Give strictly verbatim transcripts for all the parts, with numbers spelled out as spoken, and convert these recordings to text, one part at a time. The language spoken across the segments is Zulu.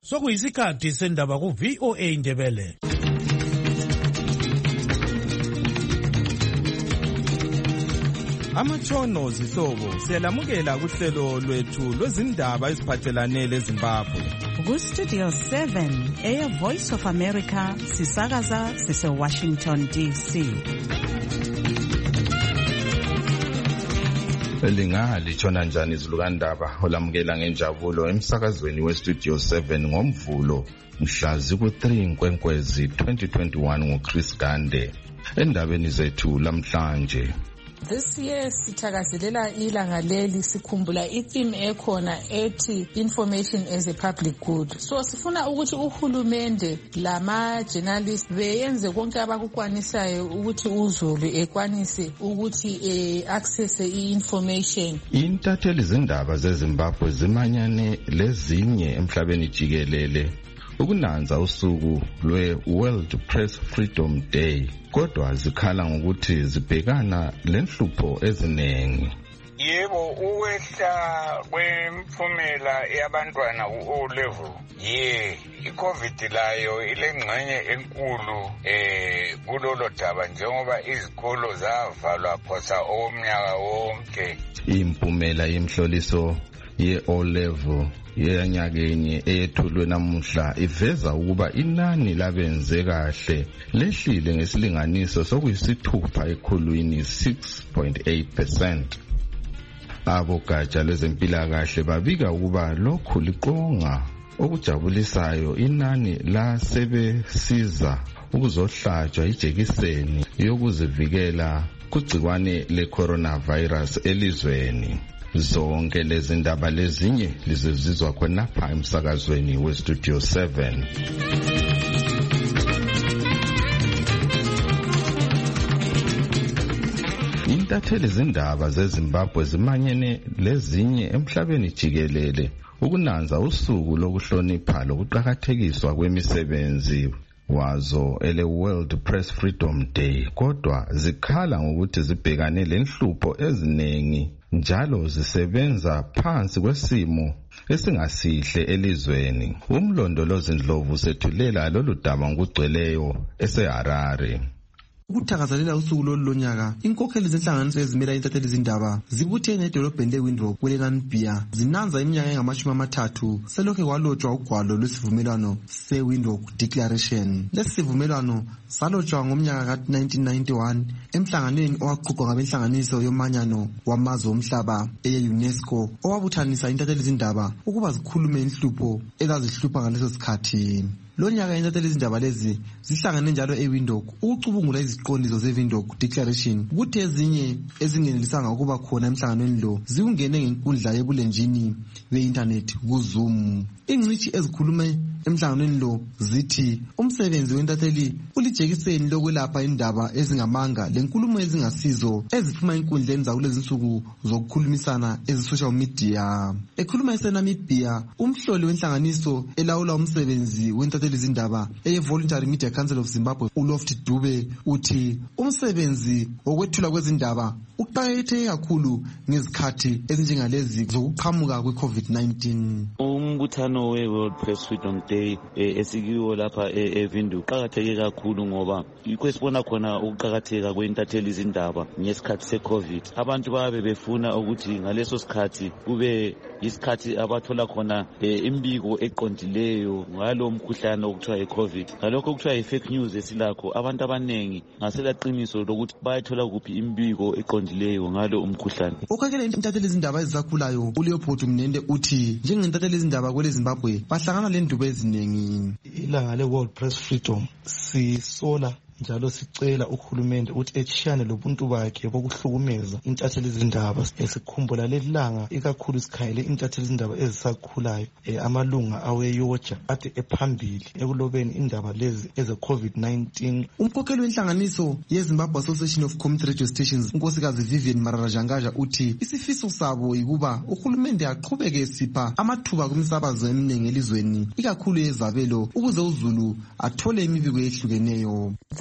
Sokuyisikhathi sendaba ku V O A Ndebele. Amatshono zihlobo siyalamukela kuhlelo lwethu lwezindaba eziphathelane leZimbabwe. Ku Studio seven, Air Voice of America, sisakaza sise Washington D C. Elinga litshona njani izulukandaba olamukela ngenjabulo emsakazweni we Studio seven ngomvulo mhla ziku three Nkwenkwezi twenty twenty-one ngoChris Gande. Endabeni zethu lamhlanje, this year sithakazelela ilanga leli sikhumbula itheme ekhona ethi information as a public good. So sifuna ukuthi uhulumende lama journalists beyenze konke abakukwanisayo ukuthi uzulu ekwanise ukuthi eh, access i-information. Intatheli zindaba zeZimbabwe zimanyane lezinye emhlabeni jikelele ukunanza usuku lwe-World Press Freedom Day, kodwa zikhala ngokuthi zibhekana lenhlupho eziningi. Yebo, ukwehla kwemphumela yabantwana ku-O level, ye i-COVID layo ilengxenye enkulu eh kulolo daba njengoba izikolo zavalwa phosa omnyaka wonke. Impumela yemhloliso ye-O level yenyakeni eyethulwe namuhla iveza ukuba inani labenze kahle lehlile ngesilinganiso sokuyisithupha ekhulwini six point eight percent. Abogatsha lwezempilakahle babika ukuba lokhu liqonga okujabulisayo inani la sebesiza ukuzohlatshwa ijekiseni yokuzivikela kugciwane le-coronavirus elizweni. Zonke lezi ndaba lezinye lizezizwa khonapha emsakazweni we Studio seven. Intatheli zindaba zeZimbabwe zimanyene lezinye emhlabeni jikelele ukunanza usuku lokuhlonipha lokuqhakathekiswa kwemisebenzi wazo ele World Press Freedom Day, kodwa zikhala ngokuthi zibhekane lenhlupho eziningi njalo zisebenza phansi kwesimo esingasihle elizweni. Umlondolozi Ndlovu sethulela lolu daba ngokugcweleyo eseHarare. Ukuthakazelela usuku lolu lonyaka, inkokheli zenhlanganiso ezimela intatheli zindaba zibuthene edolobheni leWindhoek kweleNamibia zinanza iminyaka engamashumi amathathu selokhe kwalotshwa ugwalo lwesivumelwano seWindhoek Declaration. Lesi sivumelwano salotshwa ngomnyaka ka nineteen ninety-one emhlanganweni owaqhutshwa ngabenhlanganiso yomanyano wamazwe omhlaba eye-UNESCO owabuthanisa intatheli zindaba ukuba zikhulume inhlupho ezazihlupha ngaleso sikhathi. Lonyaka intatheli zindaba lezi zihlangane njalo eWindhoek ukucubungula iziqondiso zeWindhoek Declaration ukuthi ezinye ezingenelisanga ukuba khona emhlanganweni lo ziungene ngenkundla yebulenjini be-internet kuZoom. Ingcitshi ezikhulume emhlanganweni lo zithi umsebenzi wentatheli ulijekiseni lokwelapha indaba ezingamanga lenkulumo ezingasizo eziphuma enkundleni zakulezi insuku zokukhulumisana ezi-social media. Ekhuluma eseNamibia, umhloli wenhlanganiso elawula umsebenzi wentatheli zindaba eye-Voluntary Media Council of Zimbabwe uLoft Dube uthi umsebenzi wokwethula kwezindaba uqakatheke kakhulu ngezikhathi ezinjengalezi zokuqhamuka kwe-COVID nineteen. Umbuthano we-World Press Freedom Day esikiwo lapha eWindhoek uqakatheke kakhulu ngoba yikho esibona khona ukuqakatheka kwentatheli zindaba ngesikhathi se-COVID. Abantu babe befuna ukuthi ngaleso sikhathi kube isikhathi abathola khona imbiko eqondileyo ngalo mkhuhlane okuthiwa i-COVID. Ngalokho okuthiwa i-fake news esilakho, abantu abanengi ngaselaqiniso lokuthi bayathola kuphi imbiko eqondileyo ngalo umkhuhlane. Ukhangela intatheli izindaba ezisakhulayo uLeopold Mnende uthi njengentatheli izindaba kwele Zimbabwe bahlangana lendubo eziningi. Ilanga le-World Press Freedom sisola njalo sicela uhulumende ukuthi echiyane lobuntu bakhe bokuhlukumeza intatheli zindaba. Esikhumbula lelanga ikakhulu sikhayele intatheli zindaba ezisakhulayo amalunga aweyoja ade ephambili ekulobeni indaba lezi eze-COVID nineteen. Umkhokheli wenhlanganiso yeZimbabwe Association of Community Radio Stations unkosikazi Vivian Mararajangaja uthi isifiso sabo yikuba uhulumende aqhubeke sipha amathuba kumsakazo eminingi elizweni ikakhulu yezabelo ukuze uZulu athole imibiko ehlukeneyo.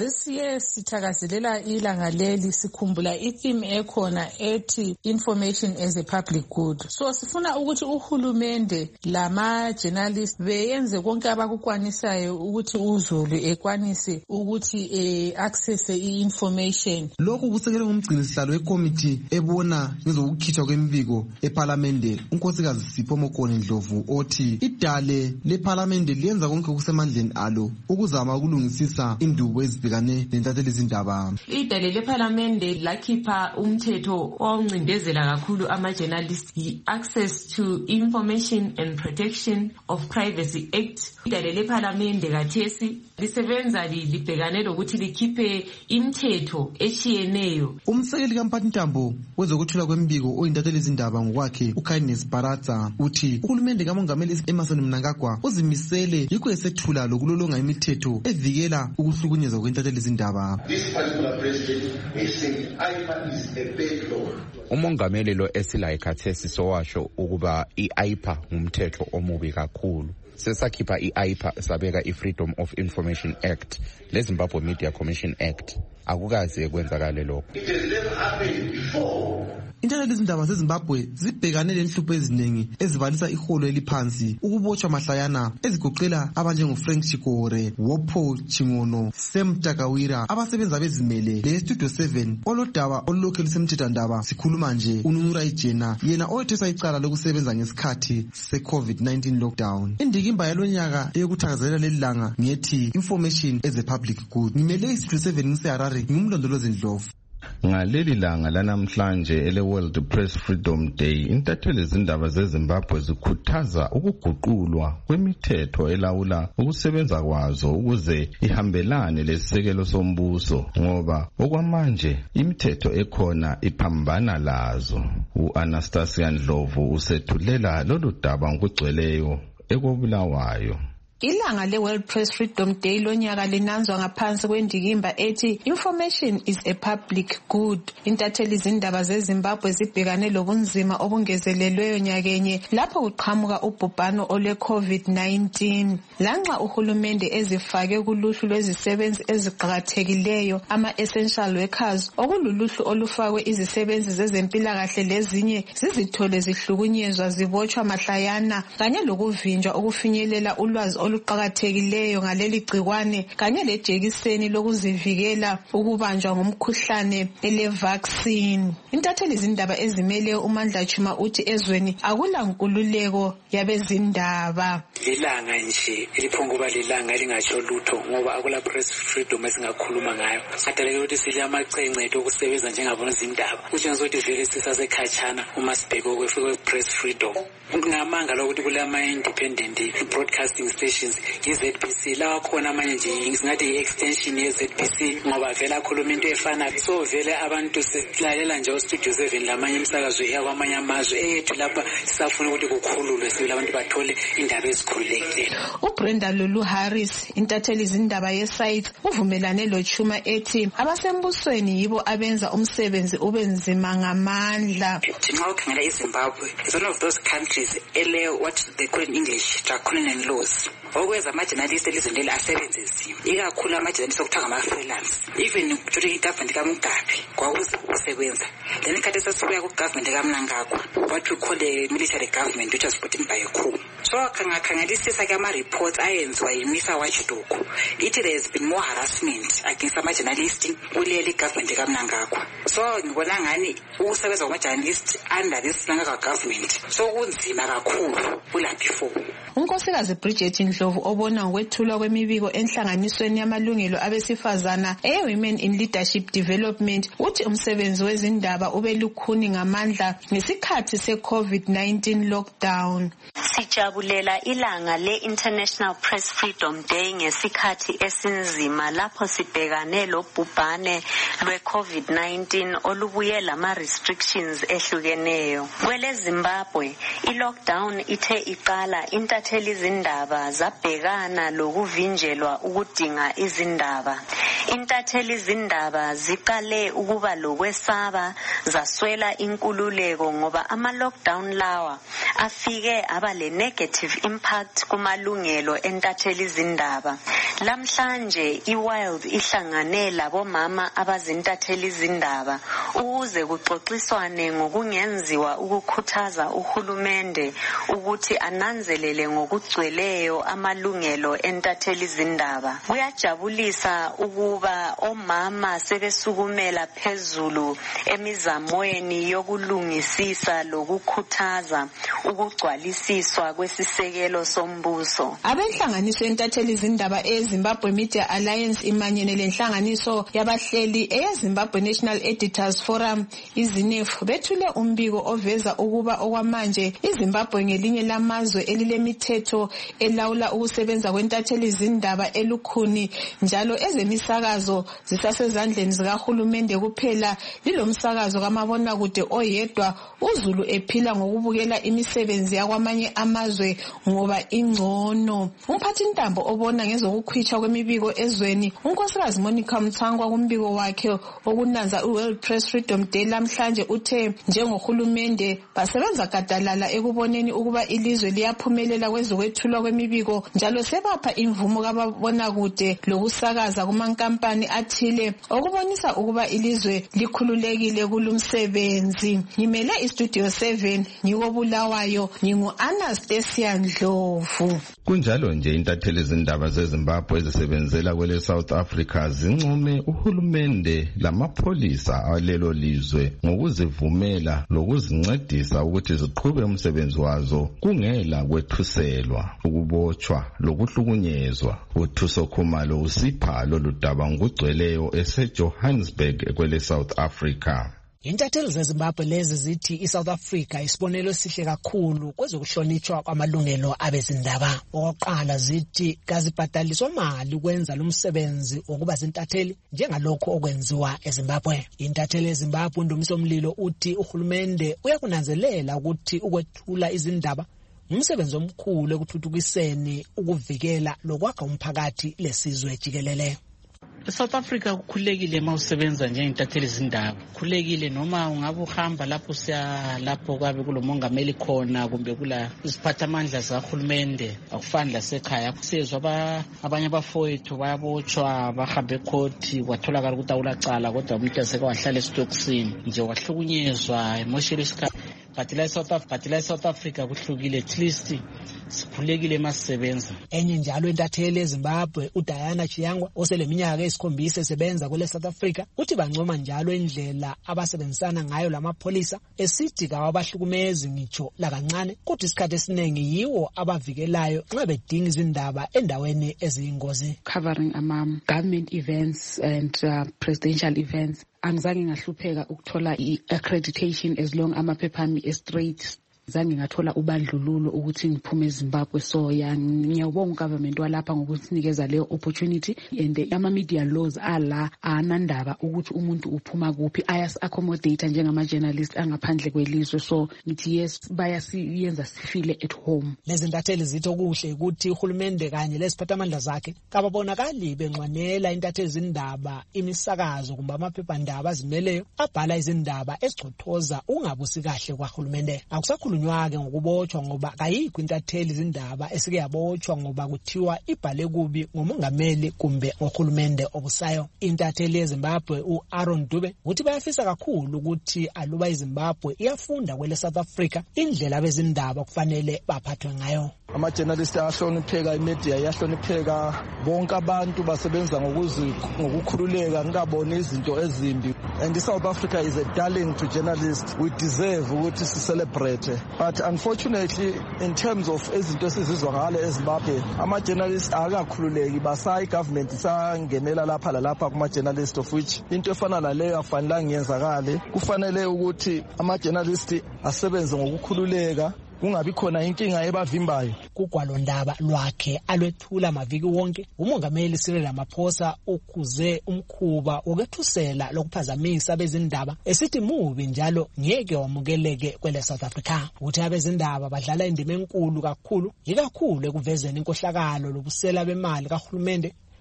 sesiye sithakazelela ilanga leli sikhumbula itheme ekhona ethi information as a public good. So sifuna ukuthi uhulumende lama journalists beyenze konke abakukwanisayo ukuthi uzulu ekwanise ukuthi eh, access i-information. Lokhu kusekelwe ngumgcini sihlalo wekomiti ebona ngezokukhitshwa kwemibiko eParliament unkosikazi Sipho Mokone Ndlovu othi idale leParliament liyenza konke kusemandleni alo ukuzama ukulungisisa indubo ezibhekane nentatheli izindaba. Idale leParliament lakhipha umthetho oncindezela kakhulu ama-journalists i-Access to Information and Protection of Privacy Act. Idale leParliament kathesi lisebenza libhekane lokuthi likhiphe imithetho echiyeneyo. Umsekeli kaMphathintambo wezokuthula kwemibiko oyintatheli izindaba ngokwakhe uKindness Baratsa uthi uhulumende kamongameli Emmerson Mnangagwa uzimisele yikho esethula lokulolonga imithetho evikela ukuhlukunyezwa kwentatheli izindaba. This particular president is saying I P A is a bad law. Umongameli lo esila ekhathesi sowasho ukuba i-I P A ngumthetho omubi kakhulu. Sesakhipha i-I P A sabeka i-Freedom of Information Act leZimbabwe Media Commission Act. Akukaze kwenzakale lokho. It has never happened before. Intatheli izindaba zeZimbabwe zibhekane lenhlupho eziningi ezibalisa iholo eliphansi ukubotshwa mahlayana ezigoqela abanjengo Frank Chikore, Wopho Chingono, Sam Takawira abasebenza bezimele le Studio seven olodaba olulokhu lisemthethwandaba sikhuluma nje uNura Ijena yena oyethesa icala lokusebenza ngesikhathi se-COVID nineteen lockdown. Indikimba yalonyaka eyokuthakazelela lelilanga ngethi information as a public good. Ngimele iStudio seven ngiseHarare ngimlondolozi Ndlovu. Ngaleli langa lanamhlanje ele World Press Freedom Day intatheli izindaba zeZimbabwe zikhuthaza ukuguqulwa kwemithetho elawula ukusebenza kwazo ukuze ihambelane lesisekelo sombuso ngoba okwamanje imithetho ekhona iphambana lazo. uAnastasia Ndlovu usethulela lolu daba ngokugcweleyo ekobulawayo. Ilanga le-World Press Freedom Day lonyaka linanzwa ngaphansi kwendikimba ethi Information is a public good. Intatheli izindaba zeZimbabwe zibhekane lobunzima obungezelelweyo nyakenye lapho kuqhamuka ubhubhano ole-COVID nineteen. Lanxa uhulumende ezifake kuluhlu lwezisebenzi eziqakathekileyo ama-essential workers okululuhlu olufakwe izisebenzi zezempilakahle lezinye zizithole zihlukunyezwa zibotshwa mahlayana kanye lokuvinjwa ukufinyelela ulwazi oluqakathekileyo ngaleli gcikwane kanye lejekiseni lokuzivikela ukubanjwa ngumkhuhlane ele vaccine. Intatheli izindaba ezimele uMandla Chuma uthi ezweni akula nkululeko yabezindaba. Lilanga nje eliphonguba lilanga elingatsho lutho ngoba akula press freedom esingakhuluma ngayo. Sadaleke ukuthi sile amacengcedo okusebenza njengabonozindaba. Kutshengisa ukuthi vele sisasekhatshana uma sibheke okwe press freedom. Ngamanga lokuthi kule ama independent broadcasting stations i-Z B C lawa khona manje nje singathi i-extension ye-Z B C ngoba vele akhuluma into efana. So vele abantu silalela nje uStudio seven lamanye imsakazo yakwamanye amazwe ethu lapha sisafuna ukuthi kukhululwe sibile abantu bathole indaba ezikhululekileyo. uBrenda Lulu Harris intatheli izindaba ye-site uvumelane loChuma ethi abasembusweni yibo abenza umsebenzi ubenzima ngamandla. Nxa ukhangela iZimbabwe is one of those countries ele what they call in English draconian laws. Okwenza ama-journalist elizweni leli asebenzisiwe ikakhulu ama-journalist okuthiwa ngama-freelance. Even kuthi i-government kaMugabe kwakusebenza then ikhathi sesibuya ku-government kaMnangagwa what we call the military government which was put in by a coup. So kangakhangelisisa ke ama-reports ayenziwa yi-MISA watchdog ithi there has been more harassment against ama-journalist kuleli government kaMnangagwa. So ngibona ngani ukusebenza kwama-journalist under this Mnangagwa government so kunzima kakhulu kula before. Unkosikazi Bridget Ndlovu obona ngokwethulwa kwemibiko enhlanganisweni yamalungelo abesifazana e-Women in Leadership Development uthi umsebenzi wezindaba ube lukhuni ngamandla ngesikhathi se-COVID nineteen lockdown. Sijabulela ilanga le-International Press Freedom Day ngesikhathi esinzima lapho sibhekane lobhubhane lwe-COVID nineteen olubuye lama-restrictions ehlukeneyo. Kwele Zimbabwe, i-lockdown ithe iqala intatheli izindaba zabhekana lokuvinjelwa ukudinga izindaba. Intatheli izindaba ziqale ukuba lokwesaba zaswela inkululeko ngoba ama-lockdown lawa afike aba le le-negative impact kumalungelo entatheli izindaba. Lamhlanje iWild ihlangane labomama abazintatheli izindaba ukuze kuxoxiswane ngokungenziwa ukukhuthaza uhulumende ukuthi ananzelele ngokugcweleyo amalungelo entatheli izindaba. Kuyajabulisa ukuba omama sebesukumela phezulu emizamweni yokulungisisa lokukhuthaza ukugcwalisiswa kwesisekelo sombuso. Abenhlanganiso entatheli izindaba eZimbabwe Media Alliance imanyene lenhlanganiso yabahleli eZimbabwe National Editors Forum iZINEF bethule umbiko oveza ukuba okwamanje iZimbabwe ngelinye lamazwe elilemithetho elawula ukusebenza kwentatheli izindaba elukhuni, njalo ezemisakazo zisasezandleni zikahulumende kuphela. Lilomsakazo kamabona kude oyedwa, uZulu ephila ngokubukela imisebenzi yakwamanye amazwe ngoba ingcono. Umphathi ntambo obona ngezokukhwitshwa kwemibiko ezweni unkosikazi Monica Mthangwa kumbiko wakhe okunanza iWorld Press Freedom Day lamhlanje uthe njengohulumende basebenza gadalala ekuboneni ukuba ilizwe liyaphumelela kwezokwethulwa kwemibiko, njalo sebapha imvumo kababona kude lokusakaza kumankampani athile okubonisa ukuba ilizwe likhululekile kulumsebenzi. Ngimele iStudio seven ngikobulawayo, ngingu-Anastasia Ndlovu. Kunjalo nje intatheli izindaba zeZimbabwe ezisebenzela kwele South Africa zincome uhulumende lamapholisa alelo lizwe ngokuzivumela lokuzincedisa ukuthi ziqhube umsebenzi wazo kungela kwethuselwa, ukubotshwa lokuhlukunyezwa. uThuso Khumalo usipha lolu daba ngokugcweleyo eseJohannesburg kwele South Africa. Intatheli zeZimbabwe lezi zithi iSouth Africa isibonelo sihle kakhulu kwezokuhlonitshwa kwamalungelo abezindaba. Oqala zithi kazibhadaliswa mali ukwenza lo msebenzi wokuba zintatheli njengalokho okwenziwa eZimbabwe. Intatheli eZimbabwe uNdumiso Mlilo uthi uhulumende uyakunanzelela ukuthi ukwethula izindaba umsebenzi omkhulu ekuthuthukiseni ukuvikela lokwakha umphakathi lesizwe jikelele. South Africa kukhulekile mawusebenza njengentatheli izindaba. Kukhulekile noma ungabe uhamba lapho siya lapho kwabe kulomongameli khona kumbe kula isiphathamandla zikahulumende akufani lasekhaya. Kusezwa abanye abafowethu bayabotshwa bahambe ecourt kwatholakala ukuthi awulacala kodwa umuntu aseke wahlala esitokisini nje wahlukunyezwa emotionally isikhathi. But la South Africa, but la South Africa kuhlukile, at least sikhulekile masisebenza. Enye njalo intatheli eZimbabwe uDiana Chiyangwa oseleminyaka esikhombisa esebenza kule South Africa uthi bancoma njalo indlela abasebenzisana ngayo lamapholisa esithi kawabahlukumezi ngitsho la kancane kodwa isikhathi esiningi yiwo abavikelayo nxa bedinga izindaba endaweni eziyingozi. Covering among government events and uh, presidential events. Angizange ngahlupheka ukuthola i-accreditation as long amaphepha ami e-straight. Zange ngathola ubandlululo ukuthi ngiphume eZimbabwe, so ya ngiyabonga government walapha ngokusinikeza leyo opportunity, and ama media laws ala anandaba ukuthi umuntu uphuma kuphi ayas accommodate njengama journalist angaphandle kwelizwe, so ngithi yes bayasiyenza sifile at home. Lezi ntatheli zitho kuhle ukuthi uhulumende kanye lesiphathamandla zakhe kababonakali benxwanela intatheli izindaba imisakazo kumbe amaphephandaba azimeleyo abhala izindaba ezichothoza ungabusi kahle kwahulumende. Akusakhulu nywake ngokubotshwa ngoba kayikho intatheli izindaba esike yabotshwa ngoba kuthiwa ibhale kubi ngomongameli kumbe ngohulumende obusayo. Intatheli eZimbabwe uAaron Dube uthi bayafisa kakhulu ukuthi aluba iZimbabwe iyafunda kwele South Africa indlela abezindaba kufanele baphathwe ngayo. Ama journalists ahlonipheka, imedia yahlonipheka, bonke abantu basebenza ngokukhululeka ngabona izinto ezimbi, and South Africa is a darling to journalists. We deserve ukuthi si celebrate, but unfortunately in terms of izinto esizizwa ngale eZimbabwe ama journalists akakhululeki, basayi government sangenela lapha lalapha kuma journalists, of which into efana naleyo afanele ngiyenzakale. Kufanele ukuthi ama journalists asebenze ngokukhululeka kungabi khona inkinga ebavimbayo. Kugwalo ndaba lwakhe alwethula maviki wonke umongameli Cyril Ramaphosa ukuze umkhuba wokwethusela lokuphazamisa abezindaba esithi mubi njalo ngeke wamukeleke kwele South Africa. Uthi abezindaba badlala indima enkulu kakhulu ikakhulu ekuvezeni inkohlakalo lobusela bemali kahulumende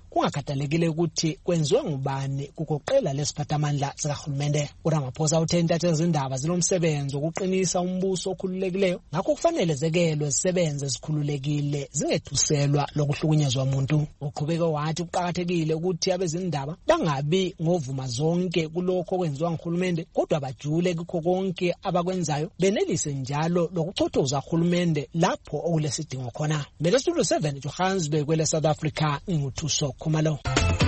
kungakhathalekile ukuthi kwenziwe ngubani kugoqela lesiphathamandla sikahulumende. uRamaphosa uthe intatheli zindaba zinomsebenzi wokuqinisa umbuso okhululekileyo, ngakho kufanele zekelwe zisebenze zikhululekile zingethuselwa lokuhlukunyezwa umuntu. Uqhubeke wathi kuqakathekile ukuthi abezindaba bangabi ngovuma zonke kulokho okwenziwa nguhulumende, kodwa bajule kukho konke abakwenzayo, benelise njalo lokuchothoza uhulumende lapho okulesidingo khona. Mele Studio seven Johannesburg kwele South Africa, nguthuso Khumalo.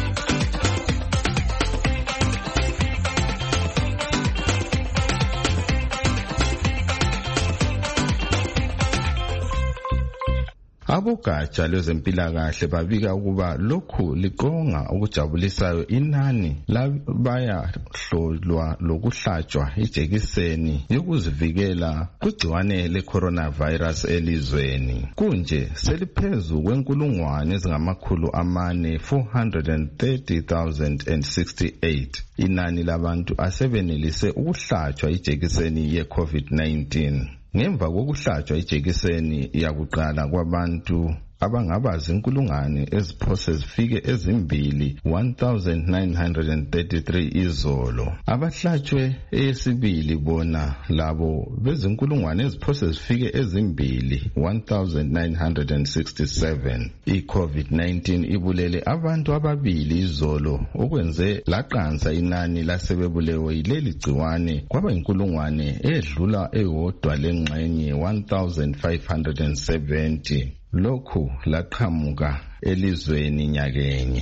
Abogatsha lwezempilakahle babika ukuba lokhu liqonga ukujabulisayo inani labayahlolwa lokuhlatshwa ijekiseni yokuzivikela kugciwane le-coronavirus elizweni. Kunje seliphezu kwenkulungwane ezingamakhulu amane four hundred thirty thousand sixty-eight inani labantu asebenelise ukuhlatshwa ijekiseni ye-COVID nineteen. Ngemva kokuhlatshwa ijekiseni yakuqala kwabantu abangaba zinkulungwane eziphose zifike ezimbili one thousand nine hundred thirty-three izolo. Abahlatshwe eyesibili bona labo bezinkulungwane eziphose zifike ezimbili one thousand nine hundred sixty-seven. I-COVID nineteen ibulele abantu ababili izolo okwenze laqansa inani lasebebulewe yileli gciwane kwaba inkulungwane edlula eyodwa lengxenye one thousand five hundred seventy. Lokhu laqhamuka elizweni nyakenye.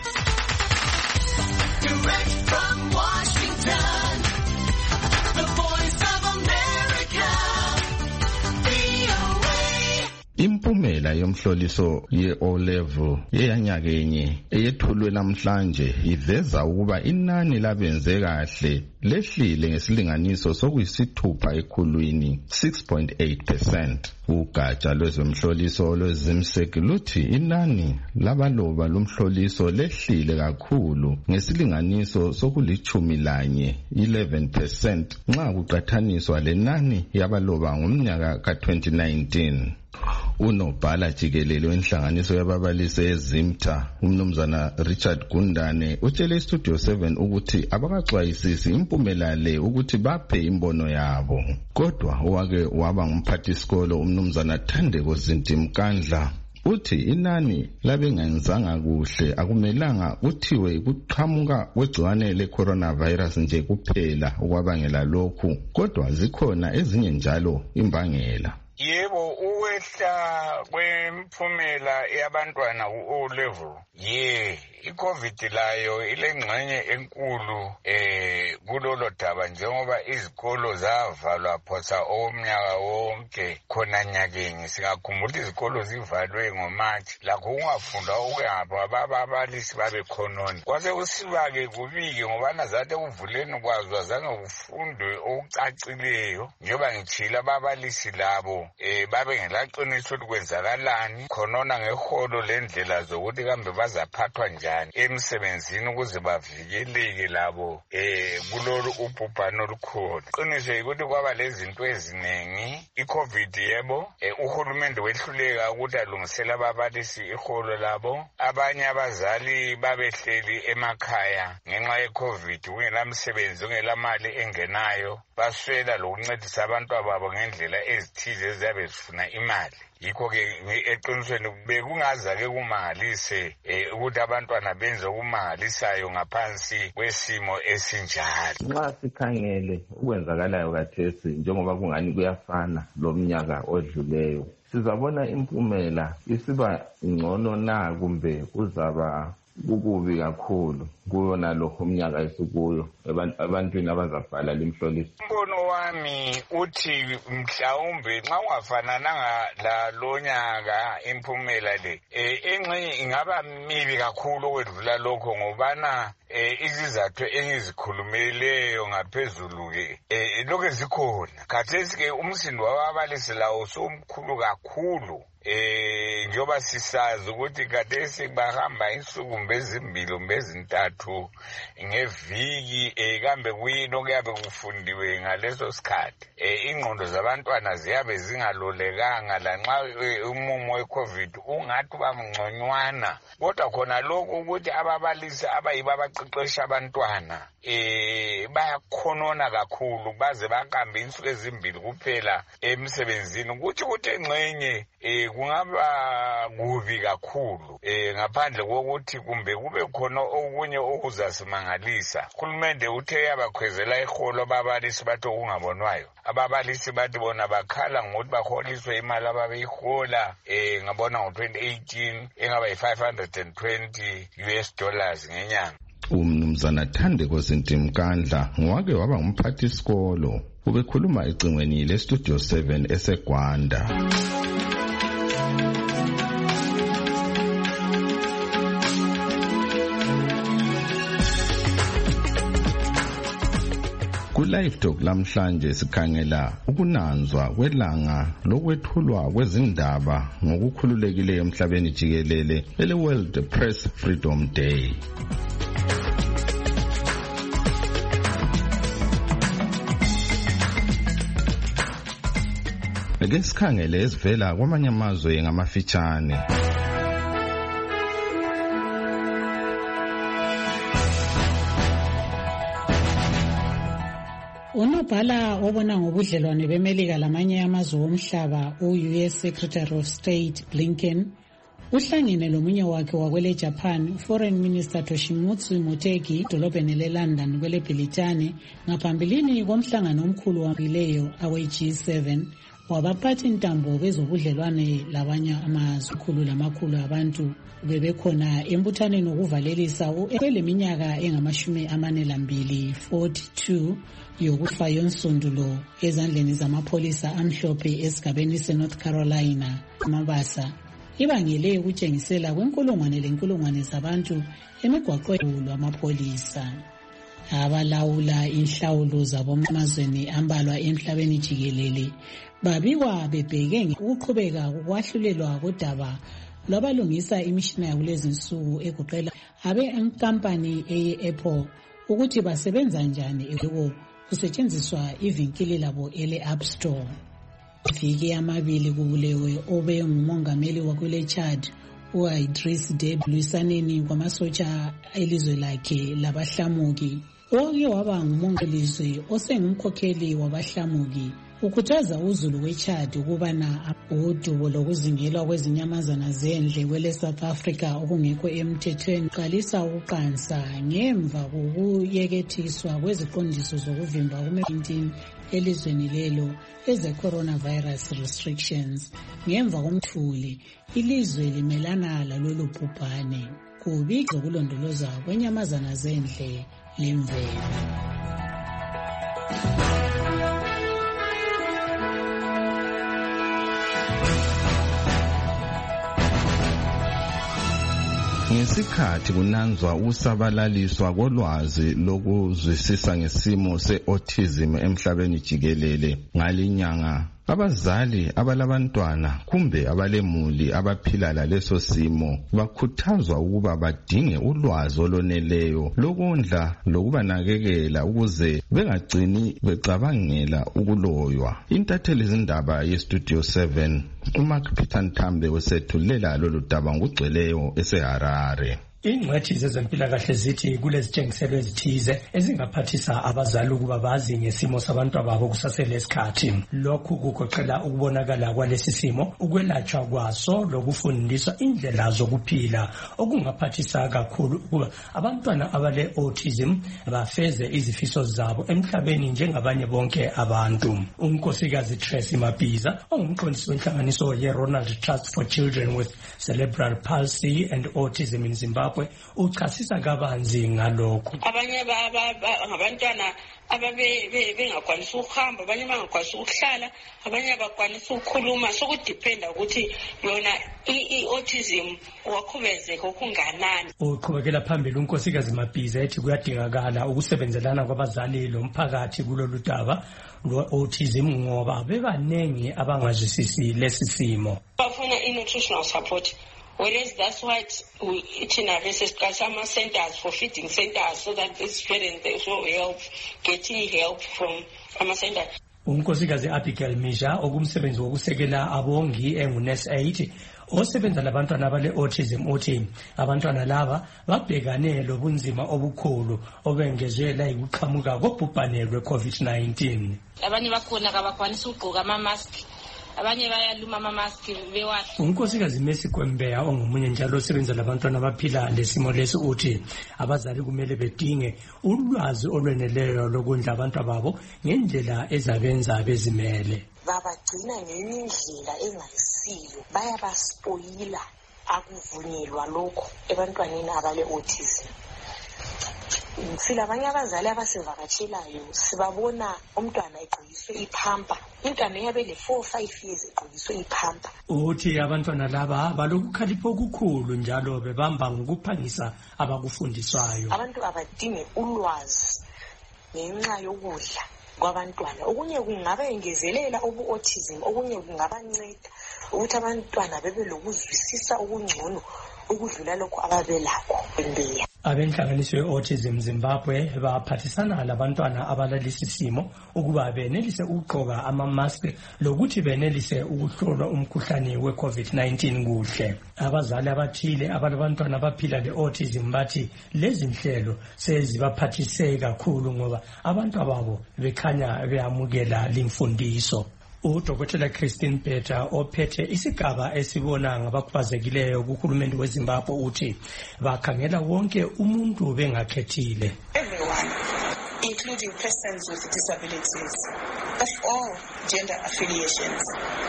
Impumela yomhloliso ye-O level yeyanyakenye eyethulwe namhlanje iveza ukuba inani labenze kahle lehlile ngesilinganiso sokuyisithupha ekhulwini six point eight percent. Ugatsha lwezomhloliso lwezimsek luthi inani labaloba lomhloliso lehlile kakhulu ngesilinganiso sokulichumi lanye eleven percent nxa kuqathaniswa lenani yabaloba ngomnyaka ka twenty nineteen. Unobhala jikelele wenhlanganiso yababalisi eZimta umnumzana Richard Gundane utshele iStudio seven ukuthi abakaxwayisisi impumela le ukuthi baphe imbono yabo. Kodwa owake waba ngumphathisikolo umnumzana Thandeko Zintimkandla uthi inani labengenzanga kuhle akumelanga kuthiwe kuqhamuka kwegciwane le-coronavirus nje kuphela okwabangela lokhu, kodwa zikhona ezinye njalo imbangela. Yebo, ukwehla kwemphumela yabantwana ku-O level ye iCovid layo ilengxenye enkulu eh kulolo daba njengoba izikolo zavalwa phosa omnyaka wonke khona nyakenye. Singakhumbula izikolo zivalwe ngoMarch lakho ungafunda ukuyapha ababalisi babe khononi kwase kusibake kubike ngoba nazathi kuvuleni kwazo azange kufundwe okucacileyo njengoba ngitshila ababalisi labo eh babe ngelaqiniso ukwenzakalani khonona ngeholo lendlela zokuthi kambe bazaphathwa njani emsebenzini ukuze bavikeleke labo eh kulolu ubhubhano olukhona. Qiniso ukuthi kwaba lezinto eziningi iCovid yebo eh, uhulumende wehluleka ukuthi alungisela ababalisi iholo labo. Abanye abazali babehleli emakhaya ngenxa yeCovid kungelamsebenzi kungelamali engenayo baswela lokuncedisa abantu ababo ngendlela ezithize ezabe zifuna imali. Yikho ke eqinisweni bekungaza ke kumangalise ukuthi abantwana benze okumangalisayo ngaphansi kwesimo esinjalo. Nxa sikhangele ukwenzakalayo kathesi njengoba kungani kuyafana lo mnyaka odluleyo, sizabona impumela isiba ngcono na kumbe uzaba kukubi kakhulu kuyona lo umnyaka esikuyo ebantwini abazabhala limhloliso? Umbono wami uthi mhlawumbe nxa ungafanananga la lonyaka impumela le eh engxenye ingaba mibi kakhulu okwedlula lokho ngobana eh izizathu engizikhulumeleyo ngaphezulu ke eh lokho zikhona khathesi ke umsindo wababalisi lawo somkhulu kakhulu. Eh njoba sisazi ukuthi khathesi bahamba insuku mbezimbili mbezintathu ngeviki eh kambe kuyini okuyabe kufundiwe ngaleso sikhathi. Eh ingqondo zabantwana ziyabe zingalolekanga lanxa umumo weCovid ungathi bamngconywana kodwa khona lokho ukuthi ababalisi abayiba abaqeqesha abantwana eh bayakhonona kakhulu baze bakambe insuku ezimbili kuphela emsebenzini ukuthi ukuthi engcenye eh kungaba kubi kakhulu eh ngaphandle kokuthi kumbe kube khona okunye okuzasimangalisa. Uhulumende uthe yabakhwezela iholo ababalisi bathi okungabonwayo. Ababalisi bathi bona bakhala ngokuthi baholiswe imali ababeyihola eh ngabona ngo twenty eighteen engaba yi five hundred twenty U S dollars ngenyanga. Umnumzana Thandeko Sintimkandla ngwake waba umphathi isikolo ubekhuluma ecingweni le Studio seven eseGwanda. Ku-Live Talk lamhlanje sikhangela ukunanzwa kwelanga lokwethulwa kwezindaba ngokukhululekileyo emhlabeni jikelele ele World Press Freedom Day. Ake sikhangele ezivela kwamanye amazwe ngamafitshane. Unobhala obona ngobudlelwane beMelika lamanye amazwe omhlaba u-U S Secretary of State Blinken uhlangene lomunye wakhe wakwele Japan Foreign Minister Toshimitsu Motegi dolobheni leLondon kwele Britane ngaphambilini komhlangano omkhulu wamileyo awe G seven wabaphathi intambo bezobudlelwane labanye amazwe khulu lamakhulu abantu bebekhona embuthaneni okuvalelisa kweleminyaka engamashumi amane lambili forty-two yokufa yonsundulo ezandleni zamapholisa amhlophe esigabeni seNorth Carolina amabasa ibangele ukutshengisela kwenkulungwane lenkulungwane zabantu emigwaqweni lwamapholisa. Abalawula inhlawulo zabomazweni ambalwa emhlabeni jikelele babikwa bebheke ukuqhubeka ukwahlulelwa kodaba lwabalungisa imishina yakulezi nsuku egoqela abe enkampani eye-Apple ukuthi basebenza njani ekuwo kusetshenziswa ivinkili labo ele App Store. Viki amabili kubulewe obe ngumongameli wakwele Chad u-Idris Deby lwisaneni kwamasotsha elizwe lakhe labahlamuki. Oke waba ngumongameli osengumkhokheli wabahlamuki ukhuthaza uzulu weChad ukubana udubo lokuzingelwa kwezinyamazana zendle kwele South Africa okungekho emthethweni qalisa ukuqansa ngemva kokuyekethiswa kweziqondiso zokuvimba ku-COVID nineteen elizweni lelo eze coronavirus restrictions. Ngemva komthuli ilizwe limelana lalolu bhubhane kubi zokulondoloza kwenyamazana zendle lemvelo. Ngesikhathi kunanzwa usabalaliswa kolwazi lokuzwisisa ngesimo se-autism emhlabeni jikelele ngalinyanga, abazali abalabantwana kumbe abalemuli abaphila laleso simo bakhuthazwa ukuba badinge ulwazi oloneleyo lokondla lokubanakekela ukuze bengagcini becabangela ukuloywa. Intatheli zindaba yeStudio seven uMark Peter Nthambe wesethulela lolu daba ngugcweleyo eseHarare. Ingcwethi zezempilakahle zithi kulezitshengiselo ezithize ezingaphathisa abazali ukuba bazi ngesimo sabantu ababo kusaselesikhathi. Lokhu kugoqela ukubonakala kwalesi simo, ukwelatshwa kwaso lokufundiswa indlela zokuphila okungaphathisa kakhulu ukuba abantwana abale autism bafeze izifiso zabo emhlabeni njengabanye bonke abantu. Unkosikazi Tracy Mabiza ongumqondisi wenhlanganiso ye-Ronald Trust for Children with Cerebral Palsy and Autism in Zimbabwe weZimbabwe uchasisa kabanzi ngalokho. Abanye abantwana ababe bengakwanisa ukuhamba, abanye bangakwanisa ukuhlala, abanye abakwanisa ukukhuluma, sokudependa ukuthi yona i-autism wakhubezeka okunganani. Uqhubekela phambili unkosikazi Mabhiza ethi kuyadingakala ukusebenzelana kwabazali lomphakathi kulolu daba lwe-autism ngoba bebaningi abangazwisisi lesi simo. Bafuna i-nutritional support. Whereas that's why we in our summer centers for feeding centers so that these parents also help getting help from our center. Unkosikazi Abigail Misha okumsebenzi wokusekela abongi engu-Nurse eight osebenza labantwana abale autism uthi abantwana laba babhekane lobunzima obukhulu obengezela ukuqhamuka kobhubhane lwe-COVID nineteen. Abanye bakhona kabakwanisa ukugqoka ama-mask, abanye bayaluma ama-mask bewahle. Unkosikazi Messi Kwembeya ongumunye njalo osebenza labantwana abaphila lesimo lesi uthi abazali kumele bedinge ulwazi olweneleyo lokundla abantu babo ngendlela ezabenza bezimele. Babagcina ngenye indlela engayisiyo, bayabaspoyila, akuvunyelwa lokho ebantwaneni abale autism. Sila abanye abazali abasivakatshelayo sibabona umntwana egqokiswe iphampa, umntwana uyabele four five years egqokiswe iphampa. Uthi abantwana laba balokukhalipha okukhulu njalo bebamba ngokuphangisa abakufundiswayo. Abantu abadinge ulwazi ngenxa yokudla kwabantwana, okunye kungaba engezelela ubu-autism, okunye kungabanceda ukuthi abantwana bebe lokuzwisisa okungcono ukudlula lokho ababelakho embeya. Abenhlanganiso ye-Autism Zimbabwe baphathisana labantwana abalalisi simo ukuba benelise ukugqoka ama-mask lokuthi benelise ukuhlolwa umkhuhlane we-COVID nineteen kuhle. Abazali abathile abalabantwana abaphila le-autism bathi lezi nhlelo sezibaphathise kakhulu ngoba abantu ababo bekhanya beyamukela limfundiso. Udokotela Christine Peter ophethe isigaba esibona ngabakhubazekileyo kuhulumende weZimbabwe uthi bakhangela wonke umuntu bengakhethile. Everyone, including persons with disabilities of all gender affiliations.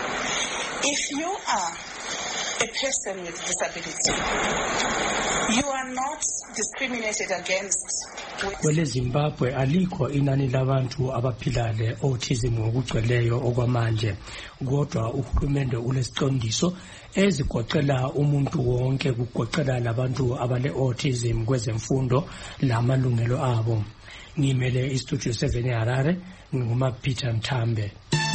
If you are a person with disability, you are not discriminated against. Kwele Zimbabwe alikho inani labantu abaphila le autism ngokugcweleyo okwamanje, kodwa uhulumende ulesiqondiso ezigoqela umuntu wonke, kugoqela labantu abale autism kwezemfundo lamalungelo abo. Ngimele iStudio seven eHarare, ngumapita Mthambe.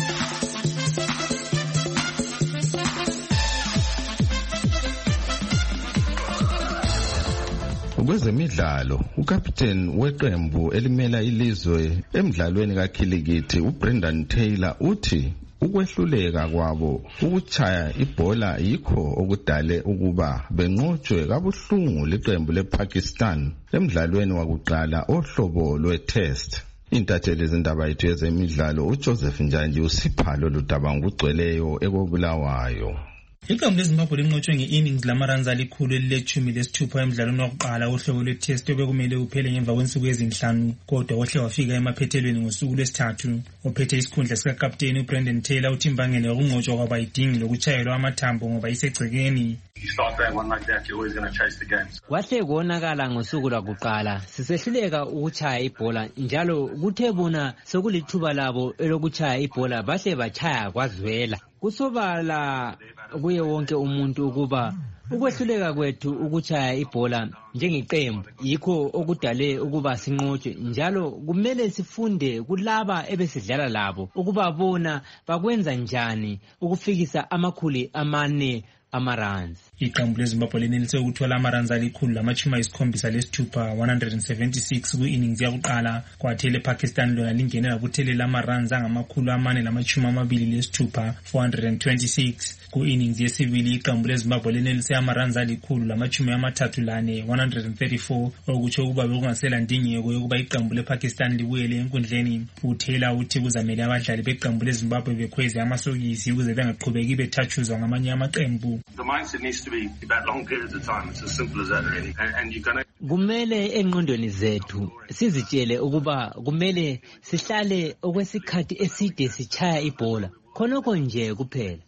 Kwezemidlalo, ukapteni weqembu elimela ilizwe emidlalweni kakhilikithi uBrendan Taylor uthi ukwehluleka kwabo ukuchaya ibhola yikho okudale ukuba benqotshwe kabuhlungu liqembu lePakistan emidlalweni wakuqala ohlobo lwe-test. Intatheli izindaba yethu yezemidlalo uJoseph Njanji usipha lolu daba ngokugcweleyo ekobulawayo. Iqembu leZimbabwe linqotshwe nge-innings lamaranza alikhulu elilethumi lesithupha emidlalweni wokuqala wohlobo lwe-test obekumele uphele ngemva kwensuku ezinhlanu, kodwa wahle wafika emaphethelweni ngosuku lwesithathu. Ophethe isikhundla sikakapteni uBrendan Taylor uthi imbangela yokunqotshwa kwabo ayidingi lokuchayelwa amathambo ngoba isegcekeni. Kwahle konakala ngosuku lwakuqala sisehluleka ukuchaya ibhola, njalo kuthe bona sokulithuba labo elokuchaya ibhola bahle bachaya kwazwela. Kusobala kuye wonke umuntu ukuba ukwehluleka kwethu ukuchaya ibhola njengeqembu yikho okudale ukuba sinqotshwe, njalo kumele sifunde kulaba ebesidlala labo ukuba bona bakwenza njani ukufikisa amakhulu amane amaranzi. Iqembu leZimbabwe lenelise ukuthola amaranzi alikhulu lamachumi ayisikhombisa lesithupha one hundred seventy-six ku-innings yakuqala, kwathi lePakistan lona lingene labuthelela amaranzi angamakhulu amane lamachumi amabili lesithupha four hundred twenty-six. Ku-innings yesibili iqembu leZimbabwe lenelise amaranzi alikhulu lamachumi amathathu lane one hundred thirty-four, okutsho ukuba bekungasela ndingeko yokuba iqembu lePakistan libuyele enkundleni. uTaylor uthi kuzamele abadlali beqembu leZimbabwe bekhweze amasokisi ukuze bengaqhubeki bethatshuzwa ngamanye amaqembu. The mindset needs to be about long periods of time. It's as simple as that, really. And, and you're gonna. Kumele engqondweni zethu sizitshele ukuba kumele sihlale okwesikhathi eside sichaya ibhola, khonokho nje kuphela.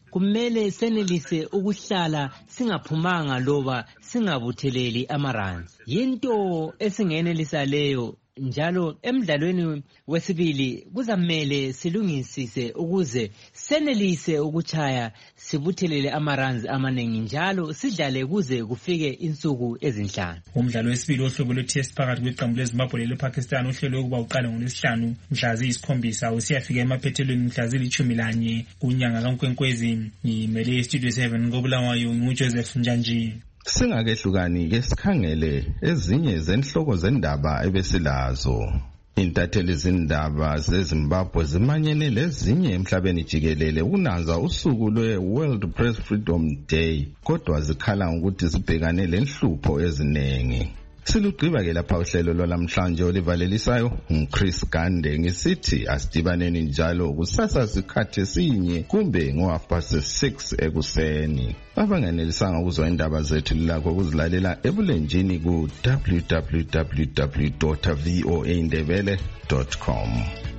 kumele senelise ukuhlala singaphumanga loba singabutheleli amaranzi. Yinto esingenelisa leyo. Njalo emdlalweni wesibili kuzamele silungisise ukuze senelise ukuchaya sibuthelele amaranzi amaningi njalo sidlale kuze kufike insuku ezinhlanu. Umdlalo wesibili ohlobo lwe-test phakathi kweqembu leZimbabwe lePakistan uhlelo ukuba uqala ngolwesihlanu mhla ziyisikhombisa usiyafika emaphethelweni mhla zilithumi lanye kunyanga kaNkwenkwezi. Ngimele iStudio seven ngobulawayo nguJoseph Njanji. Singakehlukani ke sikhangele ezinye zenhloko zendaba ebesilazo. Intatheli zindaba zeZimbabwe zimanyene lezinye emhlabeni jikelele ukunanza usuku lwe-World Press Freedom Day, kodwa zikhala ukuthi zibhekane lenhlupho eziningi. Silugqiba ke lapha uhlelo lwalamhlanje olivalelisayo uChris Gande ngisithi asidibaneni njalo kusasa sikhathi sinye kumbe ngo half past six ekuseni. Abanganelisanga ukuzwa indaba zethu lakho ukuzilalela ebulenjini ku w w w dot voa indebele dot com.